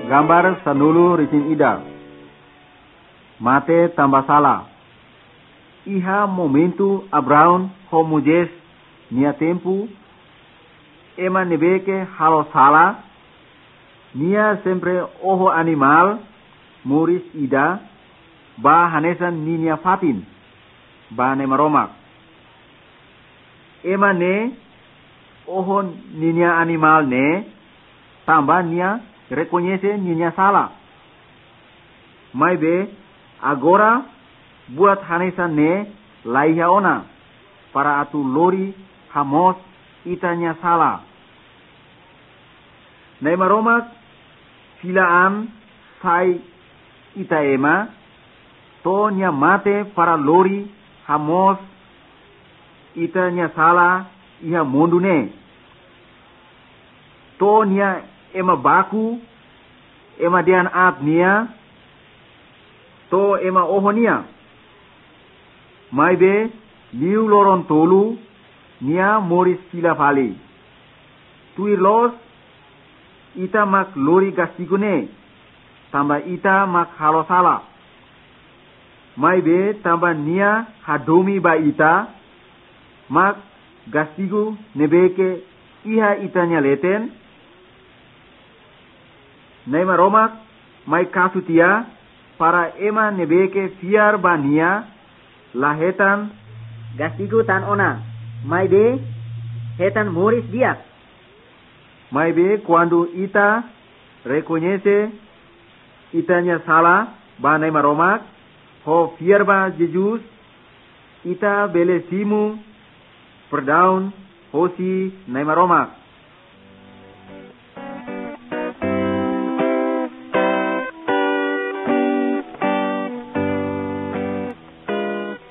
gambar sanulu risin ida. Mate tambah salah. Iha momentu Abraun ho Moses nia tempo ema nebeke halo salah. Nia sempre oho animal muris ida ba hanesan ninia fatin ba nemaromak. Ema ne oho ninia animal ne tambah nia reconhece ninia salah. Mai be agora buat hanesan ne laiha ona para atu lori hamos itanya salah. Nemaromak filaan sai ita ema to nya mate para lori hamos itanya salah iha mondune. To nya ema baku ema dian at nia to ema ohonia. Mai be liu loron tolu nia moris sila fali. Tui los ita mak lori gastigune tambah ita mak halo salah. Mai be tambah nia hadomi ba ita mak gastigu nebeke iha itanya leten. Naima romak mai kasutia para ema nebeke fiar ba nia lahetan gastigu tan ona. Mai be hetan moris dia. Mai be quando ita reconhece itanya salah ba naima romak ho fiar ba Jesus ita bele simu perdaun hosi naima romak.